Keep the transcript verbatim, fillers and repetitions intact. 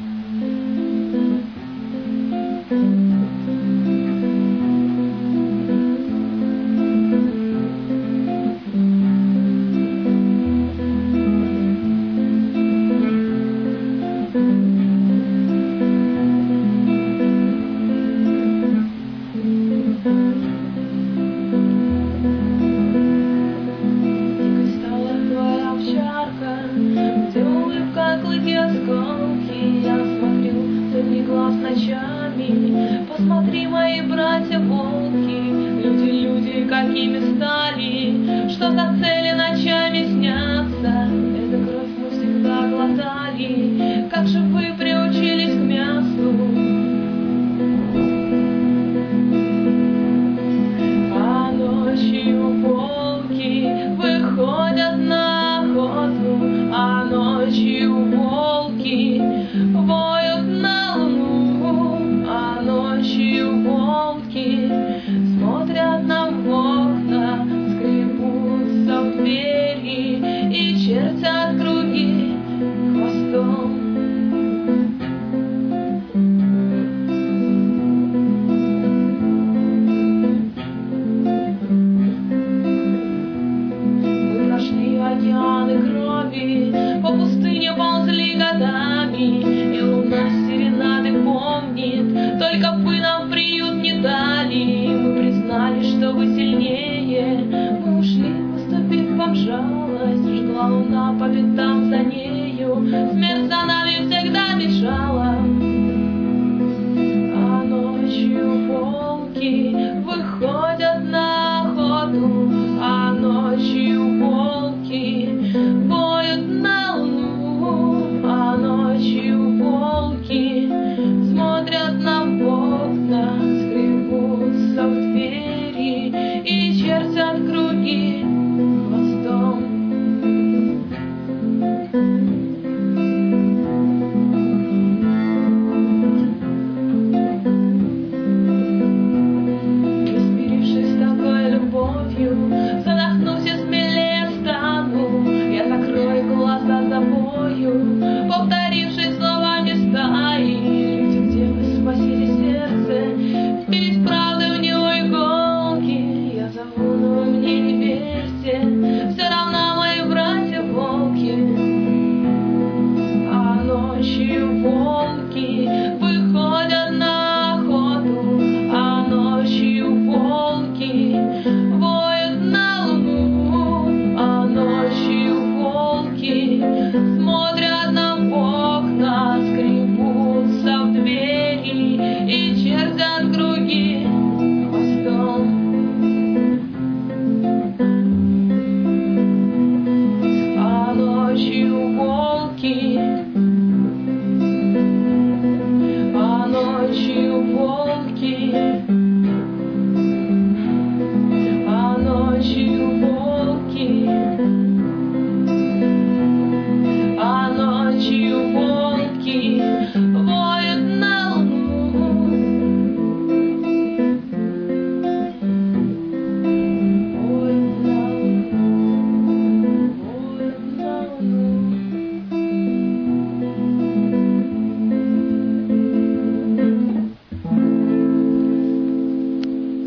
Посмотри, мои братья-волки, люди, люди, какими стали, что за цели ночами снятся, эту кровь мы всегда глотали, как же вы приучились к мясу. А ночью волки выходят на охоту, а ночью волки воют на луну, а ночью волки смотрят нам в окна, скребутся в двери и чертят круги хвостом. Мы прошли океаны крови, по пустыне ползли годами, и луна серенады помнит, только вы нам приют не дали. Мы признали, что вы сильнее, мы ушли, поступив вам жалость, жгла луна по пятам за нею, смерть за нами всегда бежала. А ночью волки выходят на охоту, а ночью волки воют на луну, а ночью волки смотрят нам в окна, скребутся в двери и чертят круги хвостом. Распирившись такой любовью, задохнусь и смелее стану, я закрою глаза за бою, повторившись словами стаи. Люди, где вы спасили сердце, впились правды в него иголки, я зову, но вы мне не верьте, все равно мои братья-волки. А ночью волки выходят на охоту, а ночью волки воют на луну, а ночью волки смотрят